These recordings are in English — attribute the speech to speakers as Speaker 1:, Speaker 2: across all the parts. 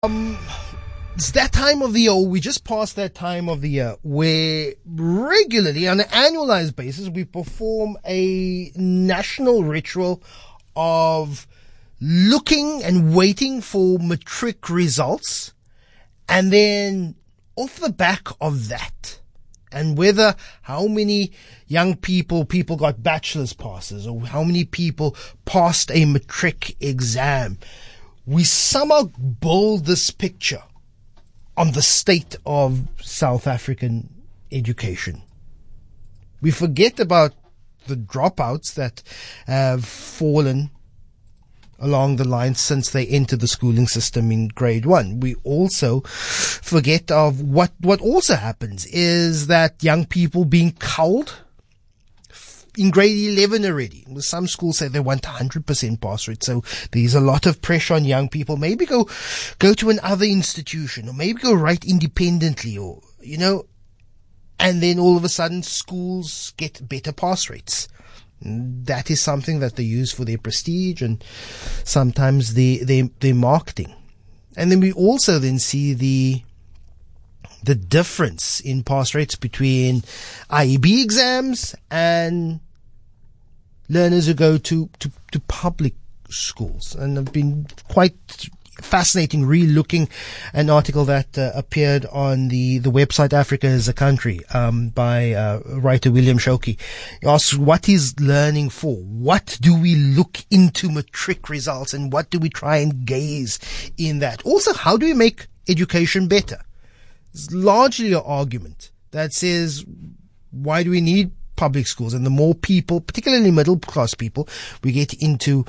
Speaker 1: It's that time of the year, or we just passed that time of the year, where regularly, on an annualized basis, we perform a national ritual of looking and waiting for matric results, and then off the back of that, and whether how many young people got bachelor's passes, or how many people passed a matric exam, we somehow build this picture on the state of South African education. We forget about the dropouts that have fallen along the line since they entered the schooling system in grade 1. We also forget of what also happens is that young people being culled in grade 11 already. Some schools say they want 100% pass rate, so there's a lot of pressure on young people. Maybe go to another institution, or maybe go right independently, or, and then all of a sudden schools get better pass rates. That is something that they use for their prestige and sometimes their marketing. And then we also then see the difference in pass rates between IEB exams and learners who go to public schools. And I've been quite fascinating re-looking an article that appeared on the website Africa is a Country by writer William Shoki. He asks, what is learning for? What do we look into matric results, and what do we try and gaze in that? Also, how do we make education better? It's largely an argument that says, why do we need public schools? And the more people, particularly middle class people, we get into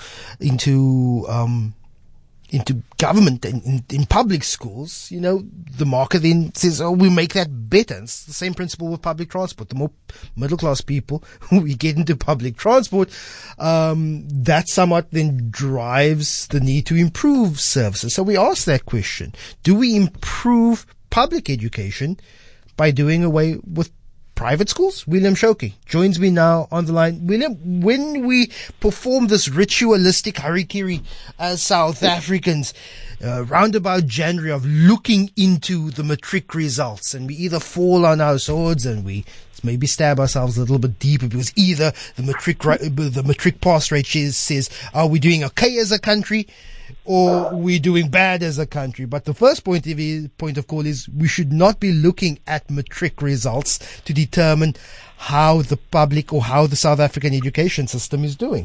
Speaker 1: government and in public schools, the market then says, oh, we make that better. It's the same principle with public transport. The more middle class people we get into public transport, that somewhat then drives the need to improve services. So we ask that question. Do we improve public education by doing away with private schools? William Shoki joins me now on the line. William, when we perform this ritualistic harikiri as South Africans, round about January, of looking into the matric results, and we either fall on our swords and we maybe stab ourselves a little bit deeper, because either the matric pass rate says, are we doing okay as a country, or we're doing bad as a country? But the first point of call is we should not be looking at matric results to determine how the public or how the South African education system is doing.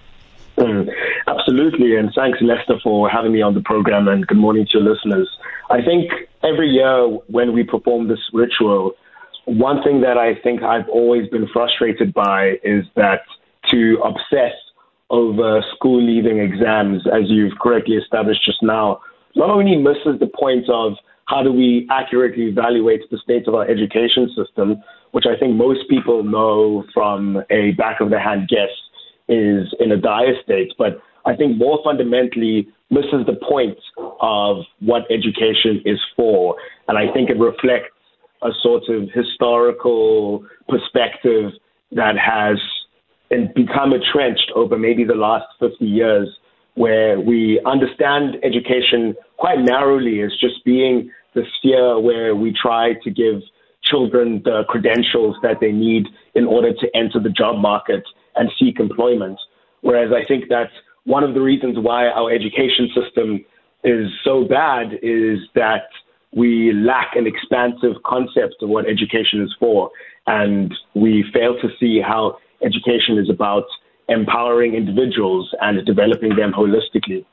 Speaker 2: Absolutely, and thanks, Lester, for having me on the program, and good morning to your listeners. I think every year when we perform this ritual, one thing that I think I've always been frustrated by is that to obsess over school leaving exams, as you've correctly established just now, not only misses the point of how do we accurately evaluate the state of our education system, which I think most people know from a back of the hand guess is in a dire state, but I think more fundamentally misses the point of what education is for. And I think it reflects a sort of historical perspective that has become entrenched over maybe the last 50 years, where we understand education quite narrowly as just being the sphere where we try to give children the credentials that they need in order to enter the job market and seek employment. Whereas I think that one of the reasons why our education system is so bad is that we lack an expansive concept of what education is for, and we fail to see how education is about empowering individuals and developing them holistically.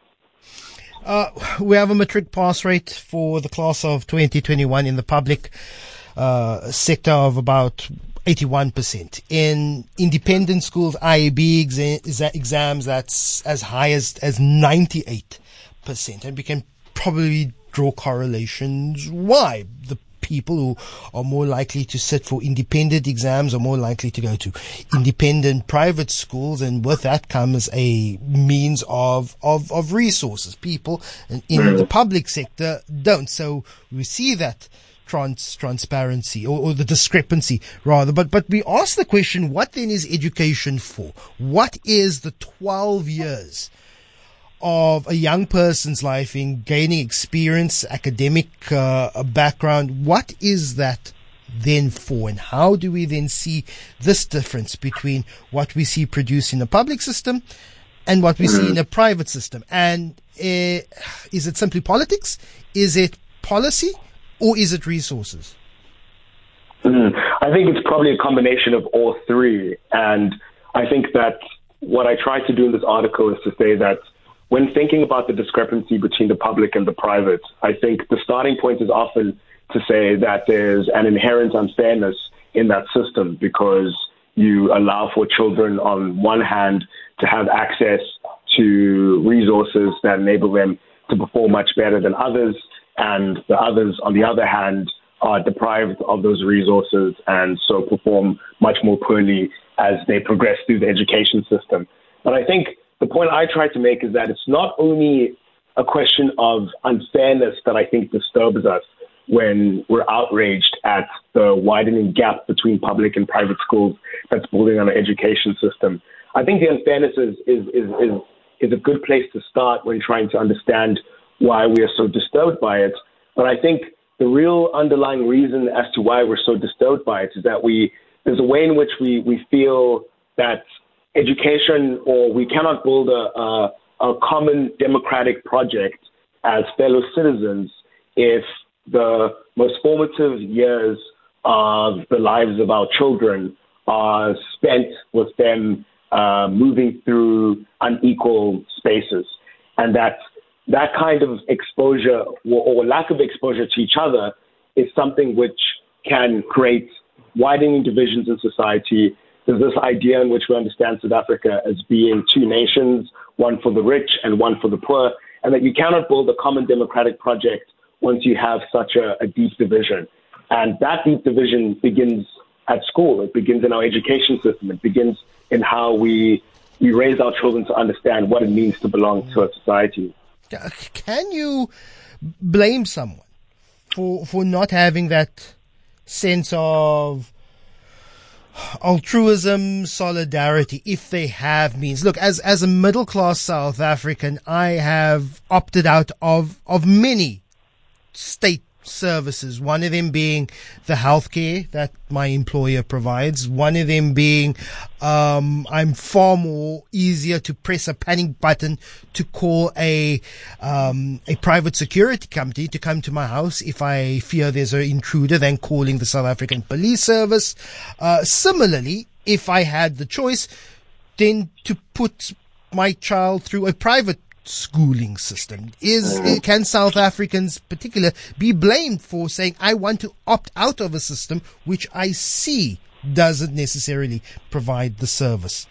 Speaker 1: We have a matric pass rate for the class of 2021 in the public sector of about 81%. In independent schools, IEB exams, that's as high as 98%. And we can probably draw correlations why the people who are more likely to sit for independent exams are more likely to go to independent private schools, and with that comes a means of resources. People in the public sector don't. So we see that transparency or the discrepancy rather. But we ask the question, what then is education for? What is the 12 years of a young person's life in gaining experience, academic background, what is that then for? And how do we then see this difference between what we see produced in the public system and what we see in a private system? And is it simply politics? Is it policy? Or is it resources?
Speaker 2: I think it's probably a combination of all three. And I think that what I tried to do in this article is to say that when thinking about the discrepancy between the public and the private, I think the starting point is often to say that there's an inherent unfairness in that system because you allow for children on one hand to have access to resources that enable them to perform much better than others, and the others, on the other hand, are deprived of those resources and so perform much more poorly as they progress through the education system. But I think the point I try to make is that it's not only a question of unfairness that I think disturbs us when we're outraged at the widening gap between public and private schools that's building on our education system. I think the unfairness is a good place to start when trying to understand why we are so disturbed by it. But I think the real underlying reason as to why we're so disturbed by it is that there's a way in which we feel that education, or we cannot build a common democratic project as fellow citizens if the most formative years of the lives of our children are spent with them moving through unequal spaces. And that kind of exposure or lack of exposure to each other is something which can create widening divisions in society. There's this idea in which we understand South Africa as being two nations, one for the rich and one for the poor, and that you cannot build a common democratic project once you have such a deep division. And that deep division begins at school. It begins in our education system. It begins in how we raise our children to understand what it means to belong to a society.
Speaker 1: Can you blame someone for not having that sense of altruism, solidarity, if they have means? Look, as a middle-class South African, I have opted out of many state services, one of them being the healthcare that my employer provides, one of them being I'm far more easier to press a panic button to call a private security company to come to my house if I fear there's an intruder than calling the South African Police Service. Similarly, if I had the choice, then to put my child through a private schooling system. Can South Africans particular be blamed for saying, I want to opt out of a system which I see doesn't necessarily provide the service?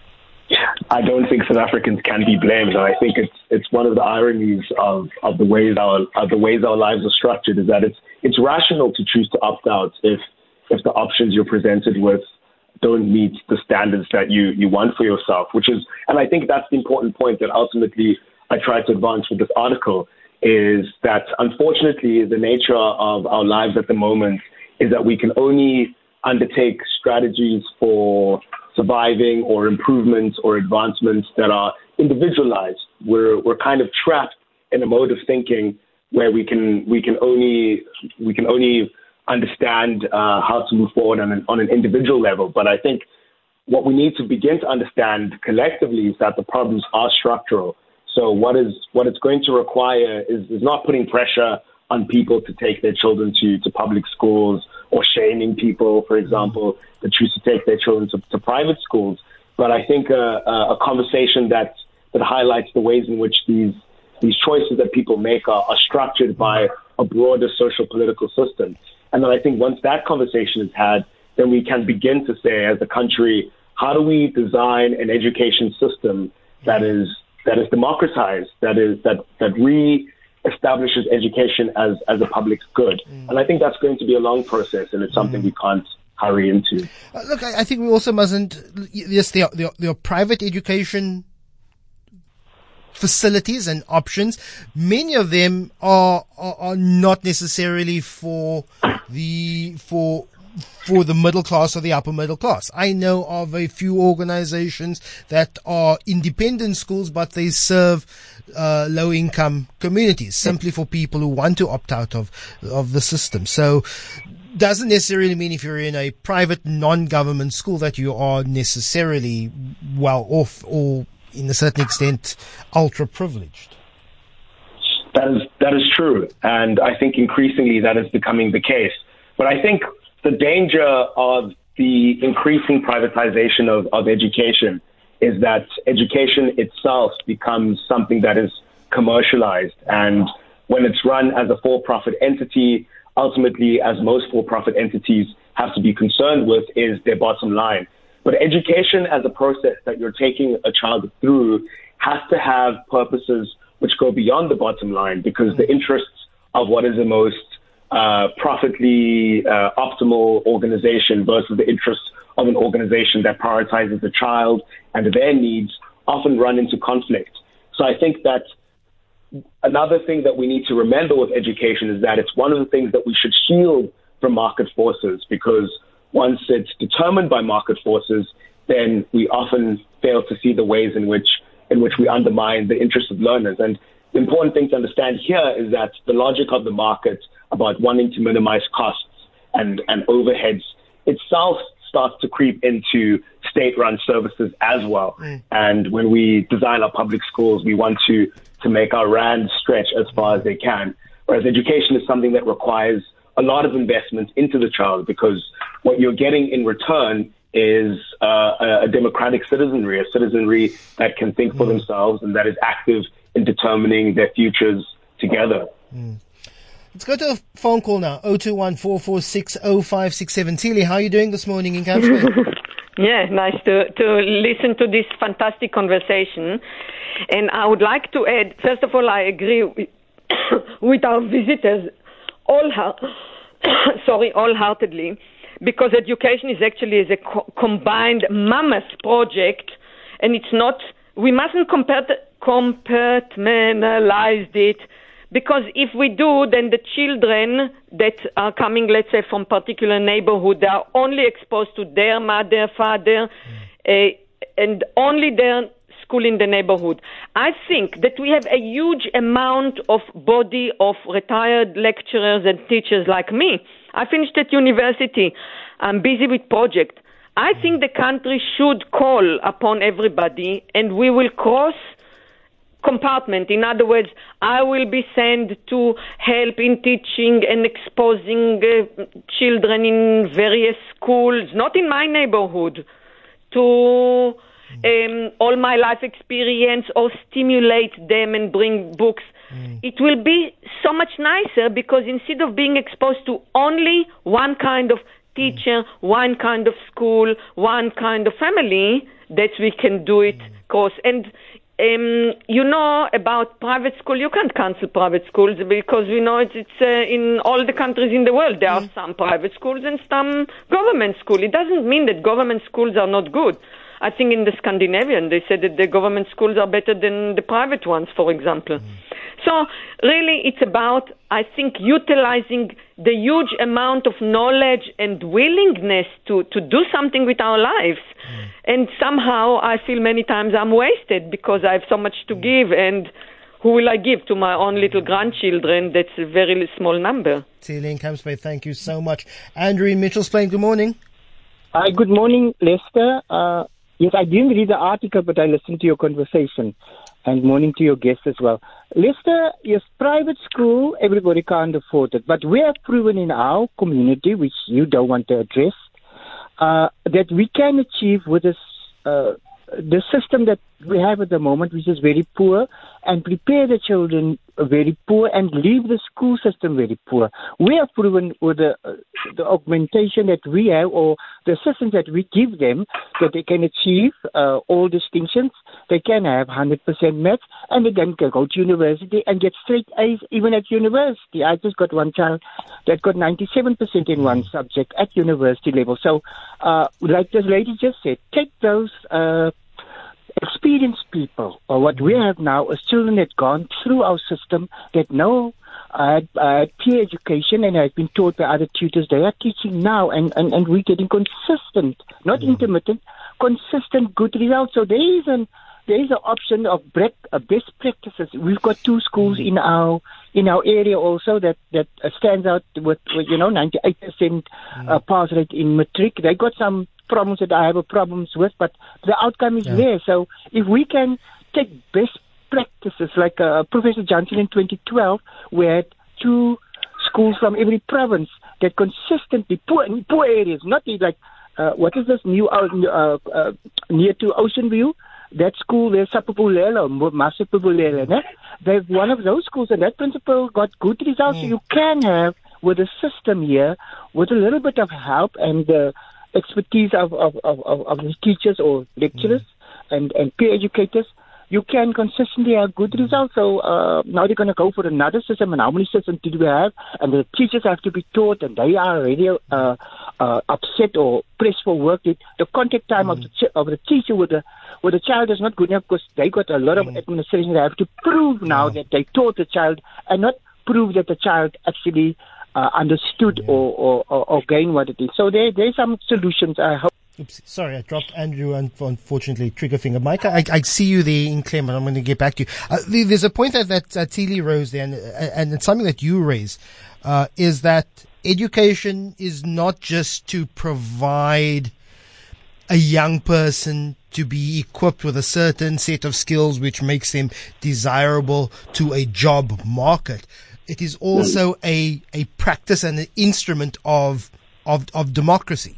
Speaker 2: I don't think South Africans can be blamed, and I think it's one of the ironies of the ways our lives are structured is that it's rational to choose to opt out if the options you're presented with don't meet the standards that you want for yourself, and I think that's the important point that ultimately I try to advance with this article, is that unfortunately the nature of our lives at the moment is that we can only undertake strategies for surviving or improvements or advancements that are individualized. We're kind of trapped in a mode of thinking where we can only understand how to move forward on an individual level. But I think what we need to begin to understand collectively is that the problems are structural. So what it's going to require is not putting pressure on people to take their children to public schools, or shaming people, for example, that choose to take their children to private schools. But I think a conversation that highlights the ways in which these choices that people make are structured by a broader social political system. And then I think once that conversation is had, then we can begin to say, as a country, how do we design an education system that is democratized, that re-establishes education as a public good. And I think that's going to be a long process, and it's something we can't hurry into.
Speaker 1: Look, I think we also mustn't. Yes, there are private education facilities and options. Many of them are not necessarily for for the middle class or the upper middle class. I know of a few organizations that are independent schools, but they serve low income communities simply for people who want to opt out of the system. So doesn't necessarily mean if you're in a private non-government school that you are necessarily well off or in a certain extent ultra privileged.
Speaker 2: That is true. And I think increasingly that is becoming the case. But I think the danger of the increasing privatization of education is that education itself becomes something that is commercialized. And when it's run as a for-profit entity, ultimately, as most for-profit entities have to be concerned with, is their bottom line. But education as a process that you're taking a child through has to have purposes which go beyond the bottom line, because the interests of what is the most profitably optimal organization versus the interests of an organization that prioritizes the child and their needs often run into conflict. So I think that another thing that we need to remember with education is that it's one of the things that we should shield from market forces, because once it's determined by market forces, then we often fail to see the ways in which we undermine the interests of learners. And the important thing to understand here is that the logic of the market about wanting to minimize costs and overheads itself starts to creep into state-run services as well. And when we design our public schools, we want to make our rand stretch as far as they can. Whereas education is something that requires a lot of investment into the child, because what you're getting in return is a democratic citizenry, a citizenry that can think for themselves and that is active in determining their futures together.
Speaker 1: Let's go to a phone call now, 021-446-0567. Tilly, how are you doing this morning in Camps Bay?
Speaker 3: Yeah, nice to listen to this fantastic conversation. And I would like to add, first of all, I agree with our visitors wholeheartedly, because education is actually a combined mammoth project, and it's not, we mustn't compartmentalize it, because if we do, then the children that are coming, let's say, from particular neighborhood, they are only exposed to their mother, father, and only their school in the neighborhood. I think that we have a huge amount of body of retired lecturers and teachers like me. I finished at university. I'm busy with project. I think the country should call upon everybody, and we will cross compartment. In other words, I will be sent to help in teaching and exposing children in various schools, not in my neighborhood, to all my life experience or stimulate them and bring books. It will be so much nicer, because instead of being exposed to only one kind of teacher, one kind of school, one kind of family, that we can do it cross. And you know about private school, you can't cancel private schools, because we know it's in all the countries in the world. There are some private schools and some government schools. It doesn't mean that government schools are not good. I think in the Scandinavian, they said that the government schools are better than the private ones, for example. So really, it's about, I think, utilizing the huge amount of knowledge and willingness to do something with our lives. And somehow I feel many times I'm wasted, because I have so much to give, and who will I give to my own little grandchildren? That's a very small number.
Speaker 1: Tilly in Camps Bay, thank you so much. Andrew in Mitchell's Plain, good morning.
Speaker 4: Hi, good morning, Lester. Yes, I didn't read the article, but I listened to your conversation. And morning to your guests as well. Lester, yes, private school, everybody can't afford it. But we have proven in our community, which you don't want to address, that we can achieve with this, the system that we have at the moment, which is very poor, and prepare the children very poor and leave the school system very poor. We have proven with the augmentation that we have, or the assistance that we give them, that they can achieve all distinctions. They can have 100% maths, and they can go to university and get straight A's even at university. I just got one child that got 97% in one subject at university level. So, like this lady just said, take those experienced people, or what we have now is children that gone through our system, that know I had peer education, and I've been taught by other tutors. They are teaching now, and we're getting consistent, not intermittent, consistent good results. So there is an option of best practices. We've got 2 schools in our area also that stands out with 98% pass rate in matric. They got some problems that I have problems with, but the outcome is there. So if we can take best practices, like Professor Johnson in 2012, we had 2 schools from every province that consistently, poor areas, not like, what is this new, near to Ocean View? That school, there's Sapopulelo, Masapopulelo. They're one of those schools, and that principal got good results. So you can have, with a system here, with a little bit of help and the expertise of the teachers or lecturers and peer educators, you can consistently have good results. So now they're going to go for another system, and how many systems did we have? And the teachers have to be taught, and they are already upset or pressed for work. The contact time of the teacher with the child is not good enough, because they got a lot of administration. They have to prove now that they taught the child, and not prove that the child actually understood or gained what it is. So there's some solutions, I hope.
Speaker 1: Oops, sorry, I dropped Andrew, unfortunately, trigger finger. Mike, I see you there in claim, but I'm going to get back to you. There's a point that Tili rose there, and it's something that you raise, is that education is not just to provide a young person to be equipped with a certain set of skills which makes them desirable to a job market. It is also a practice and an instrument of democracy.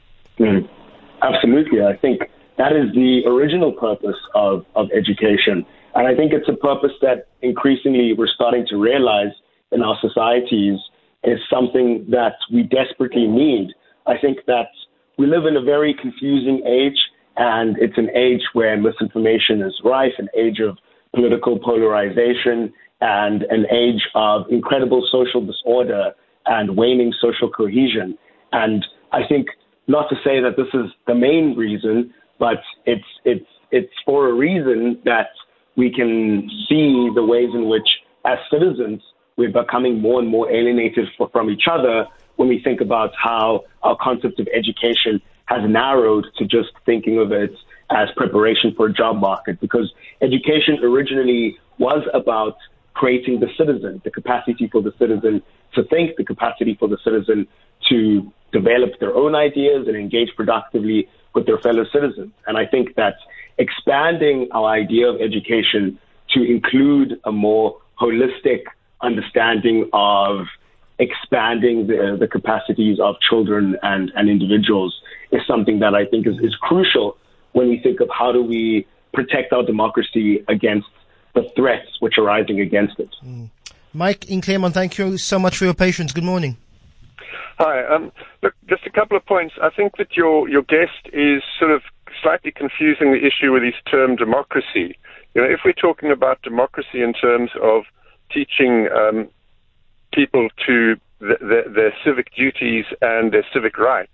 Speaker 2: Absolutely. I think that is the original purpose of education. And I think it's a purpose that increasingly we're starting to realize in our societies is something that we desperately need. I think that we live in a very confusing age, and it's an age where misinformation is rife, an age of political polarization, and an age of incredible social disorder and waning social cohesion. And I think, not to say that this is the main reason, but it's for a reason that we can see the ways in which, as citizens, we're becoming more and more alienated from each other when we think about how our concept of education has narrowed to just thinking of it as preparation for a job market. Because education originally was about creating the citizen, the capacity for the citizen to think, the capacity for the citizen to develop their own ideas and engage productively with their fellow citizens. And I think that expanding our idea of education to include a more holistic understanding of expanding the capacities of children and individuals is something that I think is crucial when we think of how do we protect our democracy against the threats which are rising against it.
Speaker 1: Mike in Claremont, thank you so much for your patience. Good morning.
Speaker 5: Hi. Look, just a couple of points. I think that your guest is sort of slightly confusing the issue with his term democracy. You know, if we're talking about democracy in terms of teaching people to their civic duties and their civic rights,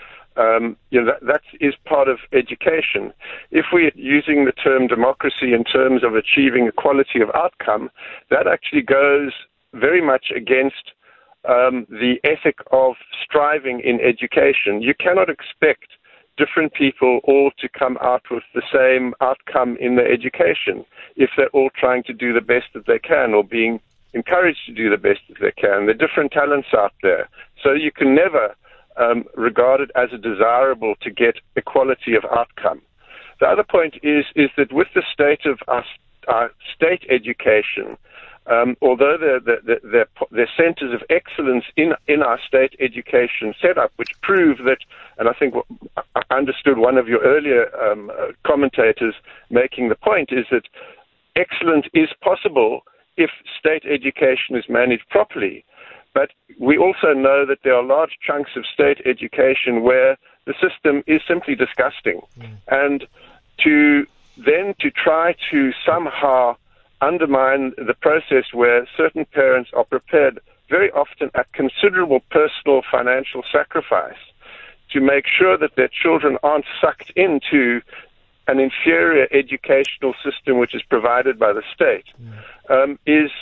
Speaker 5: that is part of education. If we're using the term democracy in terms of achieving equality of outcome, that actually goes very much against the ethic of striving in education. You cannot expect different people all to come out with the same outcome in their education if they're all trying to do the best that they can or being encouraged to do the best that they can. There are different talents out there. So you can never regard it as a desirable to get equality of outcome. The other point is that with the state of our state education, although they're centers of excellence in our state education setup, which prove that, and I think I understood one of your earlier commentators making the point, is that excellence is possible if state education is managed properly. But we also know that there are large chunks of state education where the system is simply disgusting. And to try to somehow undermine the process where certain parents are prepared, very often at considerable personal financial sacrifice, to make sure that their children aren't sucked into an inferior educational system which is provided by the state,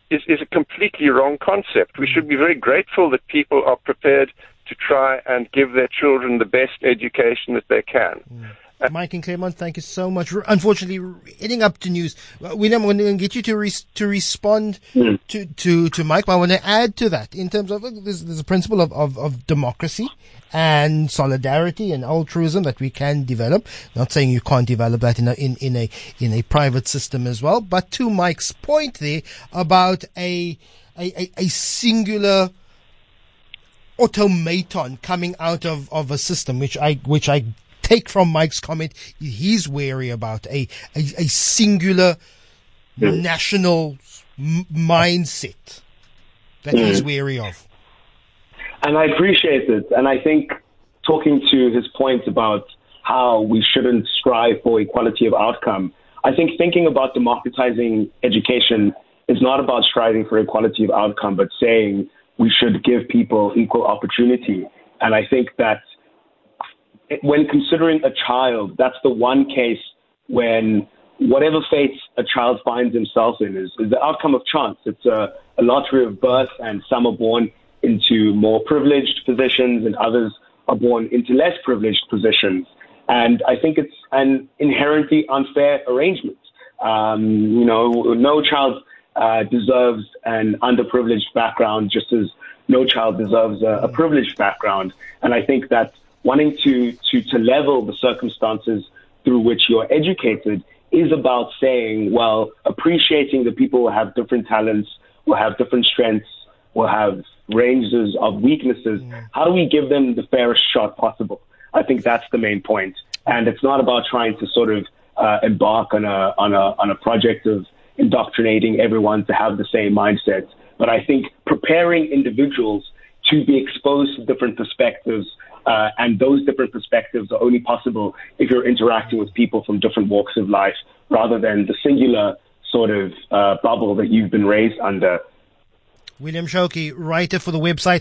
Speaker 5: is a completely wrong concept. We should be very grateful that people are prepared to try and give their children the best education that they can.
Speaker 1: Mike in Claremont, thank you so much. Unfortunately, heading up to news, William, I'm going to get you to respond to Mike, but I want to add to that in terms of there's a principle of democracy and solidarity and altruism that we can develop. Not saying you can't develop that in a private system as well, but to Mike's point there about a singular automaton coming out of a system, which I take from Mike's comment, he's wary about a singular national mindset that he's wary of.
Speaker 2: And I appreciate it. And I think talking to his point about how we shouldn't strive for equality of outcome, I think thinking about democratizing education is not about striving for equality of outcome, but saying we should give people equal opportunity. And I think that when considering a child, that's the one case when whatever fate a child finds himself in is the outcome of chance. It's a lottery of birth, and some are born into more privileged positions and others are born into less privileged positions. And I think it's an inherently unfair arrangement. No child deserves an underprivileged background, just as no child deserves a privileged background. And I think that wanting to level the circumstances through which you're educated is about saying, well, appreciating the people who have different talents, will have different strengths, will have ranges of weaknesses. How do we give them the fairest shot possible? I think that's the main point. And it's not about trying to sort of embark on a project of indoctrinating everyone to have the same mindset. But I think preparing individuals to be exposed to different perspectives, and those different perspectives are only possible if you're interacting with people from different walks of life, rather than the singular sort of bubble that you've been raised under.
Speaker 1: William Shoki, writer for the website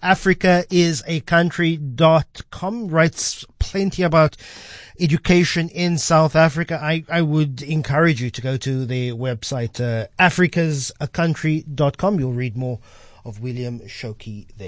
Speaker 1: africaisacountry.com, writes plenty about education in South Africa. I would encourage you to go to their website, africaisacountry.com. You'll read more of William Shoki there.